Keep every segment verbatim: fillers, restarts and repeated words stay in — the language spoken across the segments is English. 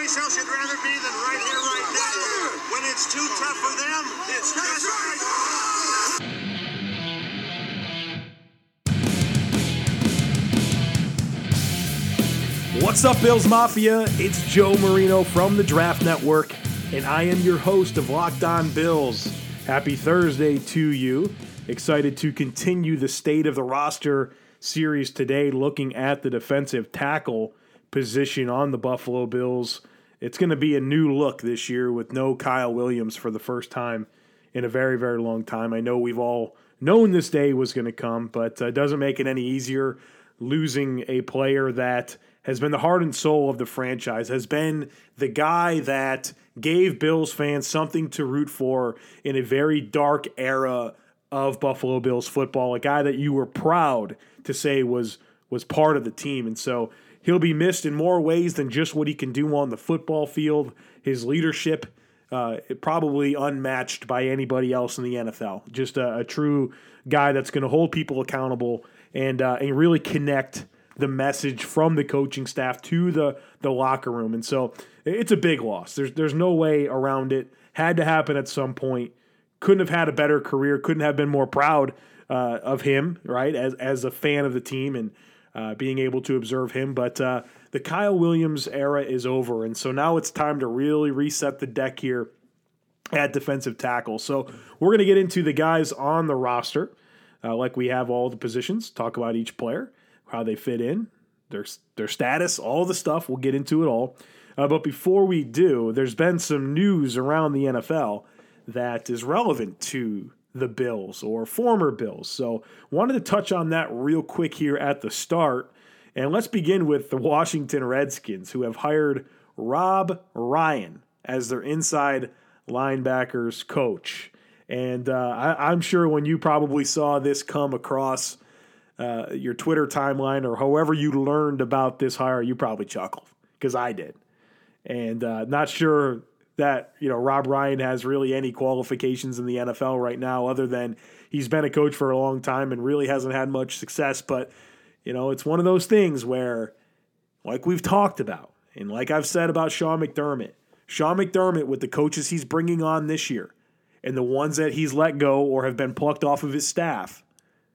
someplace else you'd rather be than right here, right now. When it's too tough for them, it's just right. What's up, Bills Mafia? It's Joe Marino from the Draft Network, and I am your host of Locked On Bills. Happy Thursday to you. Excited to continue the State of the Roster series today, looking at the defensive tackle position on the Buffalo Bills. It's going to be a new look this year with no Kyle Williams for the first time in a very, very long time. I know we've all known this day was going to come, but it uh, doesn't make it any easier losing a player that has been the heart and soul of the franchise, has been the guy that gave Bills fans something to root for in a very dark era of Buffalo Bills football, a guy that you were proud to say was was part of the team. And so he'll be missed in more ways than just what he can do on the football field. His leadership, uh, probably unmatched by anybody else in the N F L. Just a, a true guy that's going to hold people accountable and uh, and really connect the message from the coaching staff to the the locker room. And so it's a big loss. There's there's no way around it. Had to happen at some point. Couldn't have had a better career. Couldn't have been more proud uh, of him, right, as as a fan of the team and uh, being able to observe him. But uh, the Kyle Williams era is over, and so now it's time to really reset the deck here at defensive tackle. So we're going to get into the guys on the roster, uh, like we have all the positions, talk about each player, how they fit in, their their status, all the stuff. We'll get into it all. Uh, but before we do, there's been some news around the N F L that is relevant to the Bills or former Bills. So wanted to touch on that real quick here at the start. And let's begin with the Washington Redskins, who have hired Rob Ryan as their inside linebackers coach. And uh, I, I'm sure when you probably saw this come across uh, your Twitter timeline or however you learned about this hire, you probably chuckled, because I did. And uh, not sure that, you know, Rob Ryan has really any qualifications in the N F L right now other than he's been a coach for a long time and really hasn't had much success. But, you know, it's one of those things where, like we've talked about, and like I've said about Sean McDermott, Sean McDermott with the coaches he's bringing on this year and the ones that he's let go or have been plucked off of his staff,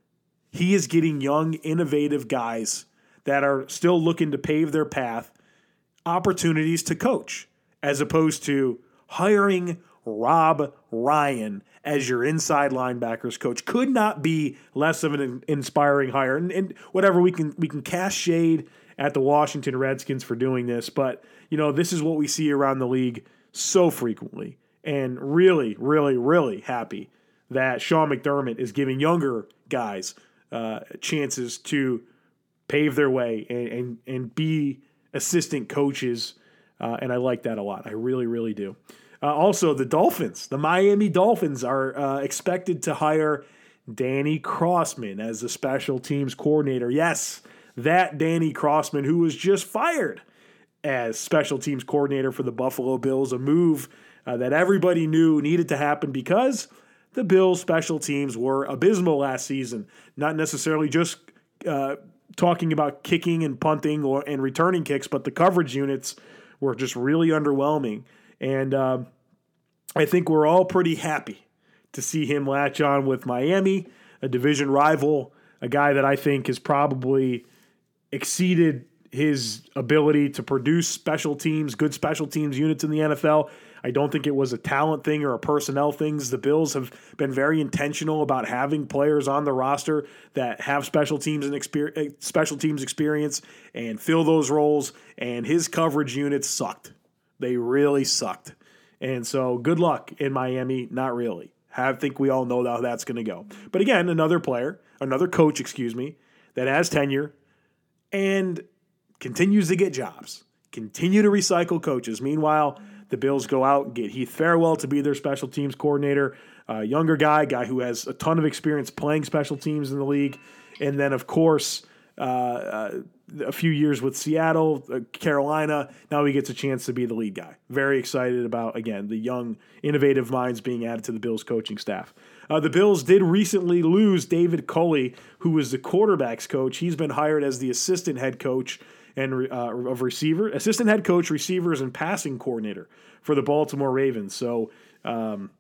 he is getting young, innovative guys that are still looking to pave their path opportunities to coach, as opposed to hiring Rob Ryan as your inside linebackers coach. Could not be less of an inspiring hire. And, and whatever, we can we can cast shade at the Washington Redskins for doing this, but you know, this is what we see around the league so frequently. And really, really, really happy that Sean McDermott is giving younger guys uh, chances to pave their way and and, and be assistant coaches. Uh, and I like that a lot. I really, really do. Uh, also, the Dolphins, the Miami Dolphins are uh, expected to hire Danny Crossman as the special teams coordinator. Yes, that Danny Crossman, who was just fired as special teams coordinator for the Buffalo Bills, a move uh, that everybody knew needed to happen because the Bills' special teams were abysmal last season. Not necessarily just uh, talking about kicking and punting or and returning kicks, but the coverage units were just really underwhelming. And um, I think we're all pretty happy to see him latch on with Miami, a division rival, a guy that I think has probably exceeded his ability to produce special teams, good special teams units in the N F L. I don't think it was a talent thing or a personnel thing. The Bills have been very intentional about having players on the roster that have special teams and exper- special teams experience and fill those roles. And his coverage units sucked. They really sucked. And so good luck in Miami. Not really. I think we all know how that's going to go. But again, another player, another coach, excuse me, that has tenure and continues to get jobs. Continue to recycle coaches. Meanwhile, the Bills go out and get Heath Farwell to be their special teams coordinator, a younger guy, guy who has a ton of experience playing special teams in the league. And then, of course, uh, uh, a few years with Seattle, uh, Carolina. Now he gets a chance to be the lead guy. Very excited about, again, the young, innovative minds being added to the Bills coaching staff. Uh, the Bills did recently lose David Culley, who was the quarterback's coach. He's been hired as the assistant head coach and uh, of receiver, assistant head coach, receivers, and passing coordinator for the Baltimore Ravens. So um,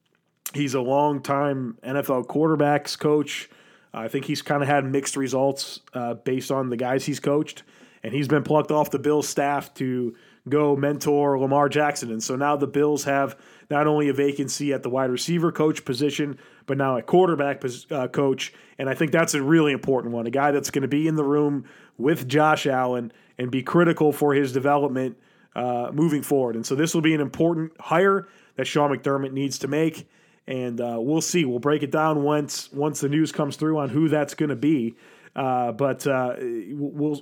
he's a long-time N F L quarterbacks coach. I think he's kind of had mixed results uh, based on the guys he's coached, and he's been plucked off the Bills staff to go mentor Lamar Jackson. And so now the Bills have not only a vacancy at the wide receiver coach position, but now a quarterback uh, coach. And I think that's a really important one, a guy that's going to be in the room with Josh Allen and be critical for his development uh, moving forward. And so this will be an important hire that Sean McDermott needs to make. And uh, we'll see. We'll break it down once once the news comes through on who that's going to be. Uh, but uh, we'll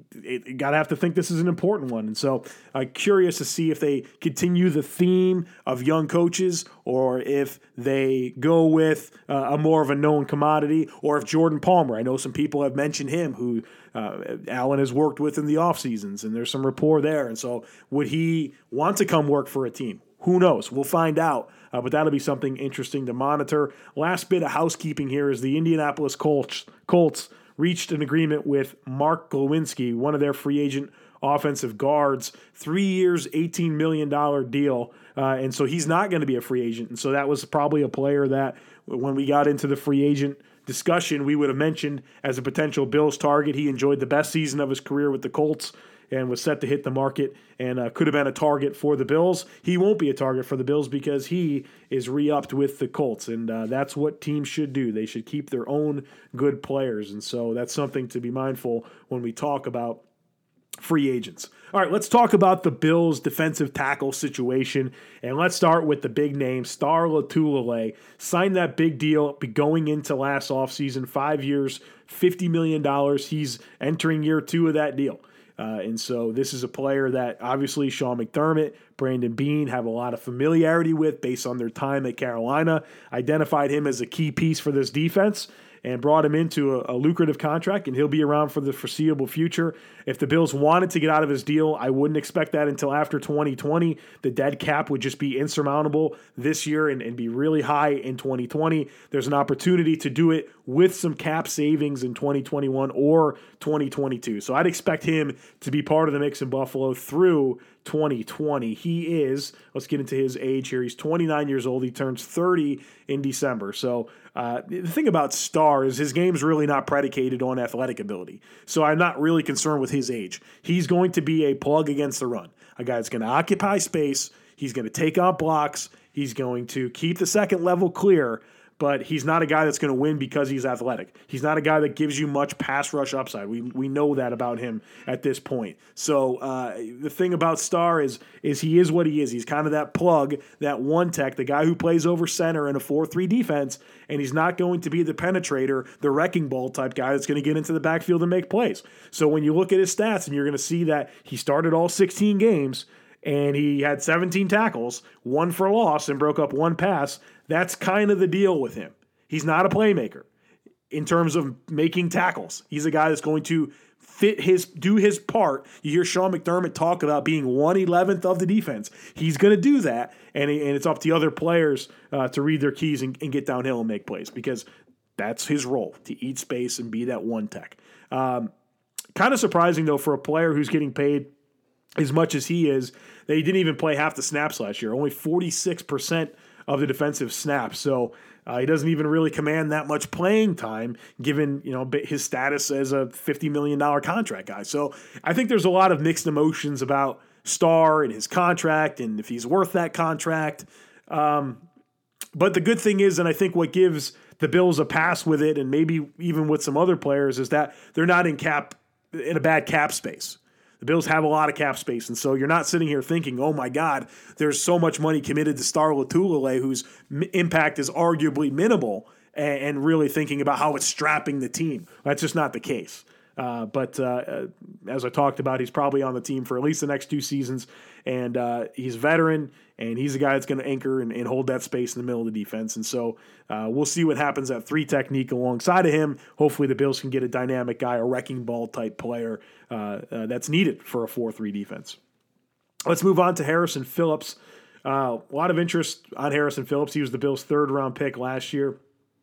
got to have to think this is an important one. And so I'm uh, curious to see if they continue the theme of young coaches or if they go with uh, a more of a known commodity, or if Jordan Palmer, I know some people have mentioned him who uh, Allen has worked with in the off seasons, and there's some rapport there. And so would he want to come work for a team? Who knows? We'll find out. Uh, but that'll be something interesting to monitor. Last bit of housekeeping here is the Indianapolis Colts, Colts reached an agreement with Mark Glowinski, one of their free agent offensive guards, three years, eighteen million dollars deal. Uh, and so he's not going to be a free agent. And so that was probably a player that when we got into the free agent discussion, we would have mentioned as a potential Bills target. He enjoyed the best season of his career with the Colts and was set to hit the market and uh, could have been a target for the Bills. He won't be a target for the Bills because he is re-upped with the Colts, and uh, that's what teams should do. They should keep their own good players, and so that's something to be mindful when we talk about free agents. All right, let's talk about the Bills' defensive tackle situation, and let's start with the big name, Star Lotulelei. Signed that big deal going into last offseason, five years, fifty million dollars. He's entering year two of that deal. Uh, and so this is a player that obviously Sean McDermott, Brandon Beane have a lot of familiarity with based on their time at Carolina, identified him as a key piece for this defense and brought him into a, a lucrative contract, and he'll be around for the foreseeable future. If the Bills wanted to get out of his deal, I wouldn't expect that until after twenty twenty. The dead cap would just be insurmountable this year and, and be really high in twenty twenty. There's an opportunity to do it with some cap savings in twenty twenty-one or twenty twenty-two. So I'd expect him to be part of the mix in Buffalo through twenty twenty. He is, let's get into his age here. He's twenty-nine years old. He turns thirty in December. So uh, the thing about Star is his game's really not predicated on athletic ability. So I'm not really concerned with his age. He's going to be a plug against the run. A guy that's going to occupy space. He's going to take on blocks. He's going to keep the second level clear. But he's not a guy that's going to win because he's athletic. He's not a guy that gives you much pass rush upside. We we know that about him at this point. So uh, the thing about Star is is he is what he is. He's kind of that plug, that one tech, the guy who plays over center in a four three defense, and he's not going to be the penetrator, the wrecking ball type guy that's going to get into the backfield and make plays. So when you look at his stats, and you're going to see that he started all sixteen games, and he had seventeen tackles, one for loss, and broke up one pass. That's kind of the deal with him. He's not a playmaker in terms of making tackles. He's a guy that's going to fit his, do his part. You hear Sean McDermott talk about being one eleventh of the defense. He's going to do that, and, and it's up to other players uh, to read their keys and, and get downhill and make plays because that's his role, to eat space and be that one tech. Um, kind of surprising, though, for a player who's getting paid as much as he is, that he didn't even play half the snaps last year, only forty-six percent of the defensive snaps. So uh, he doesn't even really command that much playing time given, you know, his status as a fifty million dollars contract guy. So I think there's a lot of mixed emotions about Star and his contract and if he's worth that contract. Um, but the good thing is, and I think what gives the Bills a pass with it and maybe even with some other players is that they're not in cap in a bad cap space. The Bills have a lot of cap space, and so you're not sitting here thinking, oh, my God, there's so much money committed to Star Lotulelei, whose m- impact is arguably minimal, and, and really thinking about how it's strapping the team. That's just not the case. Uh, but uh, as I talked about, he's probably on the team for at least the next two seasons, and uh, he's a veteran, and he's a guy that's going to anchor and, and hold that space in the middle of the defense. And so uh, we'll see what happens at three technique alongside of him. Hopefully the Bills can get a dynamic guy, a wrecking ball type player uh, uh, that's needed for a four three defense. Let's move on to Harrison Phillips. Uh, a lot of interest on Harrison Phillips. He was the Bills' third round pick last year.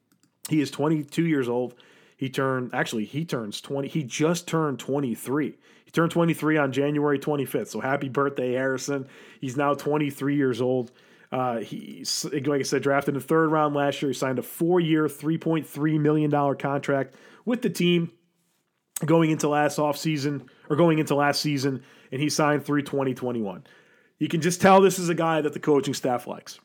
He is twenty-two years old. He turned, actually, he turns twenty. He just turned twenty-three. He turned twenty-three on January twenty-fifth, so happy birthday, Harrison. He's now twenty-three years old. Uh, he, like I said, drafted in the third round last year. He signed a four-year, three point three million dollars contract with the team going into last offseason, or going into last season, and he signed through twenty twenty-one. You can just tell this is a guy that the coaching staff likes.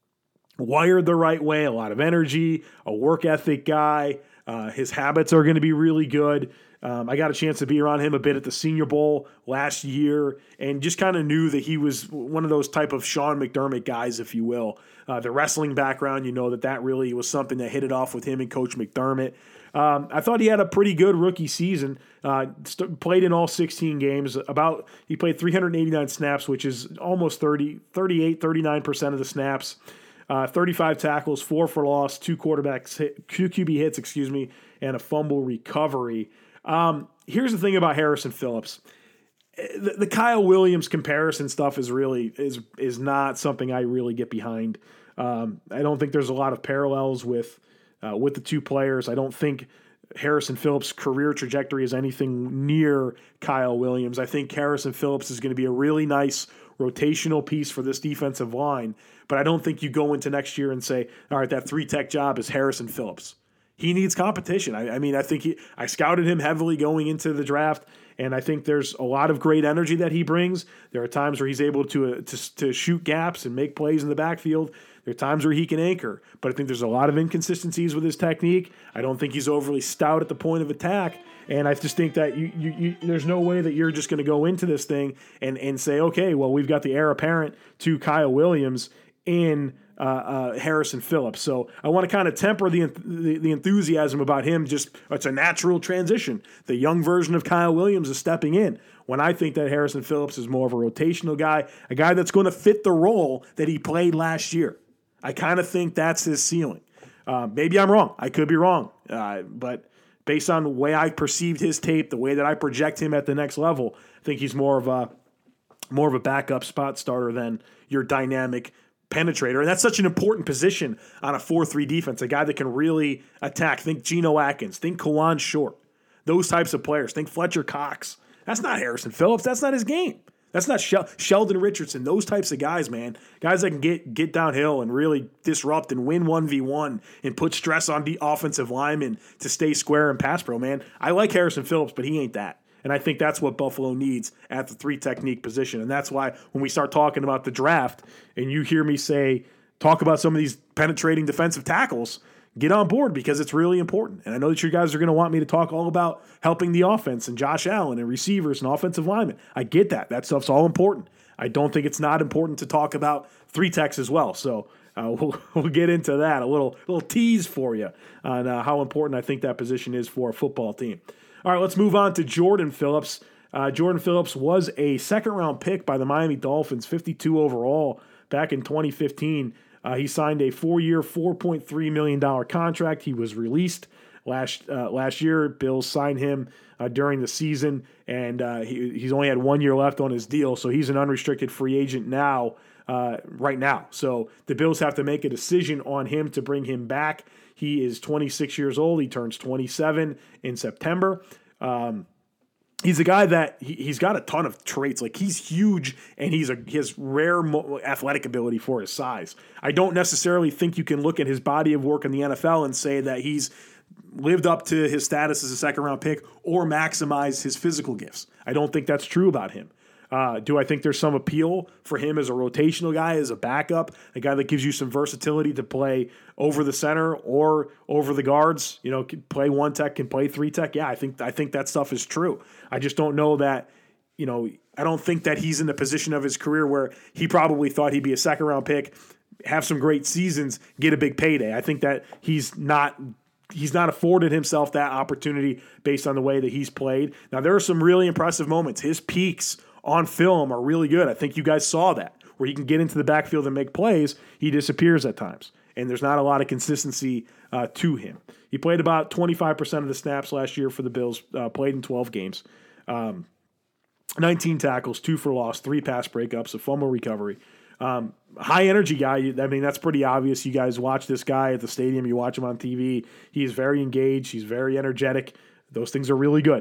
Wired the right way, a lot of energy, a work ethic guy. Uh, his habits are going to be really good. Um, I got a chance to be around him a bit at the Senior Bowl last year and just kind of knew that he was one of those type of Sean McDermott guys, if you will. Uh, the wrestling background, you know, that that really was something that hit it off with him and Coach McDermott. Um, I thought he had a pretty good rookie season. Uh, st- played in all sixteen games. About he played three hundred eighty-nine snaps, which is almost thirty, thirty-eight, thirty-nine percent of the snaps. Uh, thirty-five tackles, four for loss, two quarterbacks, hit, two Q B hits, excuse me, and a fumble recovery. Um, here's the thing about Harrison Phillips. The, the Kyle Williams comparison stuff is really is is not something I really get behind. Um, I don't think there's a lot of parallels with uh, with the two players. I don't think Harrison Phillips' career trajectory is anything near Kyle Williams. I think Harrison Phillips is going to be a really nice rotational piece for this defensive line, but I don't think you go into next year and say, all right, that three-tech job is Harrison Phillips. He needs competition. I, I mean, I think he, I scouted him heavily going into the draft, and I think there's a lot of great energy that he brings. There are times where he's able to, uh, to, to shoot gaps and make plays in the backfield. There are times where he can anchor, but I think there's a lot of inconsistencies with his technique. I don't think he's overly stout at the point of attack, and I just think that you, you, you there's no way that you're just going to go into this thing and, and say, okay, well, we've got the heir apparent to Kyle Williams in uh, uh, Harrison Phillips. So I want to kind of temper the, the the enthusiasm about him. Just it's a natural transition. The young version of Kyle Williams is stepping in. When I think that Harrison Phillips is more of a rotational guy, a guy that's going to fit the role that he played last year. I kind of think that's his ceiling. Uh, maybe I'm wrong. I could be wrong. Uh, but based on the way I perceived his tape, the way that I project him at the next level, I think he's more of a more of a backup spot starter than your dynamic penetrator. And that's such an important position on a four three defense, a guy that can really attack. Think Geno Atkins. Think Kawan Short. Those types of players. Think Fletcher Cox. That's not Harrison Phillips. That's not his game. That's not Shel- Sheldon Richardson. Those types of guys, man. Guys that can get get downhill and really disrupt and win one v one and put stress on the offensive linemen to stay square and pass pro, man. I like Harrison Phillips, but he ain't that. And I think that's what Buffalo needs at the three technique position. And that's why when we start talking about the draft and you hear me say, talk about some of these penetrating defensive tackles, get on board because it's really important. And I know that you guys are going to want me to talk all about helping the offense and Josh Allen and receivers and offensive linemen. I get that. That stuff's all important. I don't think it's not important to talk about three techs as well. So uh, we'll, we'll get into that. A little, little tease for you on uh, how important I think that position is for a football team. All right, let's move on to Jordan Phillips. Uh, Jordan Phillips was a second-round pick by the Miami Dolphins, fifty-two overall, back in twenty fifteen. Uh, he signed a four-year, four point three million dollars contract. He was released last uh, last year. Bills signed him uh, during the season, and uh, he, he's only had one year left on his deal, so he's an unrestricted free agent now, uh, right now. So the Bills have to make a decision on him to bring him back. He is twenty-six years old. He turns twenty-seven in September. Um, he's a guy that he, he's got a ton of traits. Like he's huge and he's a he has rare mo- athletic ability for his size. I don't necessarily think you can look at his body of work in the N F L and say that he's lived up to his status as a second round pick or maximized his physical gifts. I don't think that's true about him. Uh, do I think there's some appeal for him as a rotational guy, as a backup, a guy that gives you some versatility to play over the center or over the guards? You know, can play one tech, can play three tech. Yeah, I think I think that stuff is true. I just don't know that. You know, I don't think that he's in the position of his career where he probably thought he'd be a second round pick, have some great seasons, get a big payday. I think that he's not. He's not afforded himself that opportunity based on the way that he's played. Now, there are some really impressive moments. His peaks on film are really good. I think you guys saw that, where he can get into the backfield and make plays. He disappears at times, and there's not a lot of consistency uh, to him. He played about twenty-five percent of the snaps last year for the Bills, uh, played in twelve games, um, nineteen tackles, two for loss, three pass breakups, a fumble recovery. Um, high energy guy. I mean, that's pretty obvious. You guys watch this guy at the stadium. You watch him on T V. He is very engaged. He's very energetic. Those things are really good.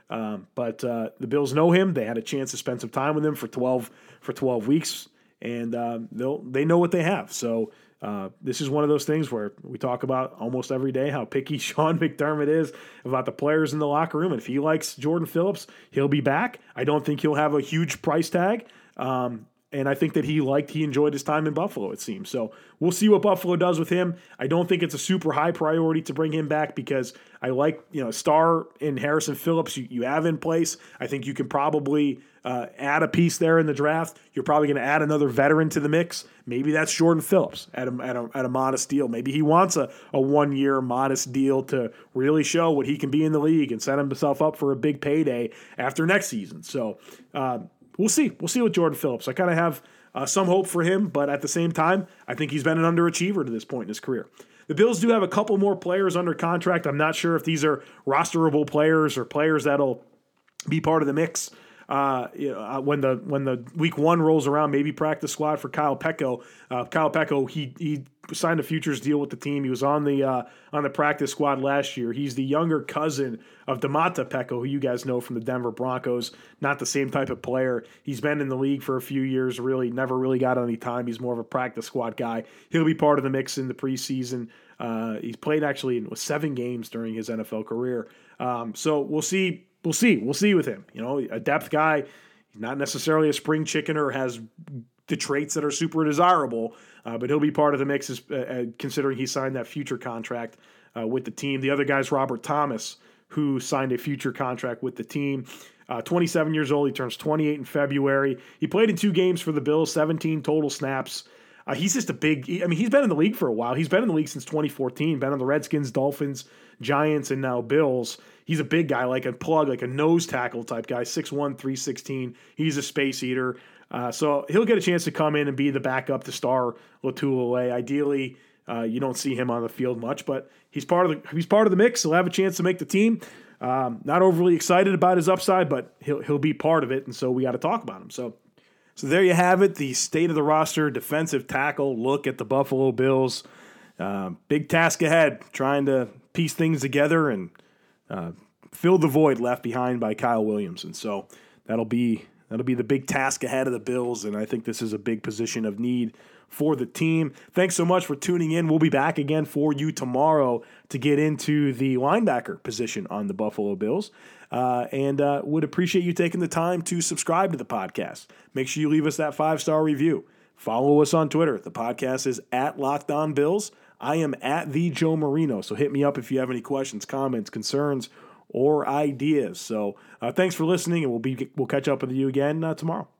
Um, but uh, the Bills know him. They had a chance to spend some time with him for twelve for twelve weeks, and uh, they'll they know what they have. So uh, this is one of those things where we talk about almost every day how picky Sean McDermott is about the players in the locker room. And if he likes Jordan Phillips, he'll be back. I don't think he'll have a huge price tag. Um, And I think that he liked, he enjoyed his time in Buffalo, it seems. So we'll see what Buffalo does with him. I don't think it's a super high priority to bring him back because I like, you know, Star and Harrison Phillips you, you have in place. I think you can probably uh, add a piece there in the draft. You're probably going to add another veteran to the mix. Maybe that's Jordan Phillips at a, at a, at a modest deal. Maybe he wants a, a one-year modest deal to really show what he can be in the league and set himself up for a big payday after next season. So, uh, We'll see. We'll see with Jordan Phillips. I kind of have uh, some hope for him, but at the same time, I think he's been an underachiever to this point in his career. The Bills do have a couple more players under contract. I'm not sure if these are rosterable players or players that'll be part of the mix. Uh, you know, uh, when the when the week one rolls around, maybe practice squad for Kyle Peko. Uh, Kyle Peko, he he signed a futures deal with the team. He was on the uh, on the practice squad last year. He's the younger cousin of Domata Peko, who you guys know from the Denver Broncos. Not the same type of player. He's been in the league for a few years. Really, never really got any time. He's more of a practice squad guy. He'll be part of the mix in the preseason. Uh, he's played actually in seven games during his N F L career. Um, so we'll see. We'll see. We'll see with him. You know, a depth guy, not necessarily a spring chicken or has the traits that are super desirable, uh, but he'll be part of the mix as, uh, considering he signed that future contract uh, with the team. The other guy's Robert Thomas, who signed a future contract with the team. Uh, twenty-seven years old. He turns twenty-eight in February. He played in two games for the Bills, seventeen total snaps. Uh, he's just a big – I mean, he's been in the league for a while. He's been in the league since twenty fourteen, been on the Redskins, Dolphins, Giants, and now Bills. He's a big guy, like a plug, like a nose tackle type guy, six one, three sixteen. He's a space eater. Uh, so he'll get a chance to come in and be the backup to Star Lotulelei. Ideally, uh, you don't see him on the field much, but he's part of the he's part of the mix. He'll have a chance to make the team. Um, not overly excited about his upside, but he'll he'll be part of it, and so we got to talk about him. So, so there you have it, the state of the roster, defensive tackle look at the Buffalo Bills. Uh, big task ahead, trying to piece things together and uh, fill the void left behind by Kyle Williams, and so that'll be that'll be the big task ahead of the Bills. And I think this is a big position of need for the team. Thanks so much for tuning in. We'll be back again for you tomorrow to get into the linebacker position on the Buffalo Bills. Uh, and uh, would appreciate you taking the time to subscribe to the podcast. Make sure you leave us that five-star review. Follow us on Twitter. The podcast is at Locked On Bills. I am at the Joe Marino. So hit me up if you have any questions, comments, concerns, or ideas. So uh, thanks for listening, and we'll be we'll catch up with you again uh, tomorrow.